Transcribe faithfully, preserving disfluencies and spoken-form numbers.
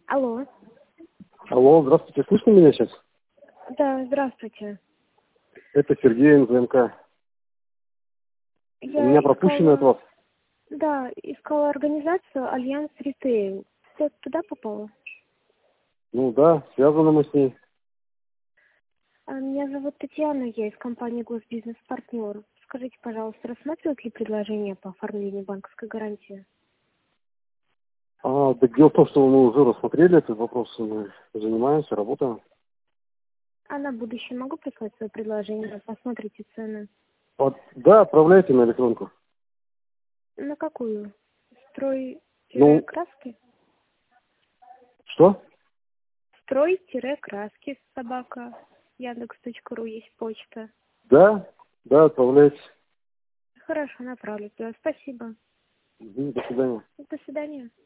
Алло. Алло, здравствуйте, слышно меня сейчас? Да, здравствуйте. Это Сергей эн зэ эм ка. У Я меня пропущено от искала, вас. да, искала организацию Альянс Ритейл. Все туда попало? Ну да, связаны мы с ней. А, Меня зовут Татьяна, я из компании Госбизнес Партнер. Скажите, пожалуйста, рассматривают ли предложение по оформлению банковской гарантии? А, так дело в том, что мы уже рассмотрели этот вопрос, мы занимаемся, работаем. А на будущее могу прислать свое предложение, посмотрите цены. Вот, да, отправляйте на электронку. На какую? Ну, Строй-краски? что? Строй-краски собака. Яндекс точка ру есть почта. Да, да, отправляйте. Хорошо, направлю туда. Спасибо. Мгм, до свидания. До свидания.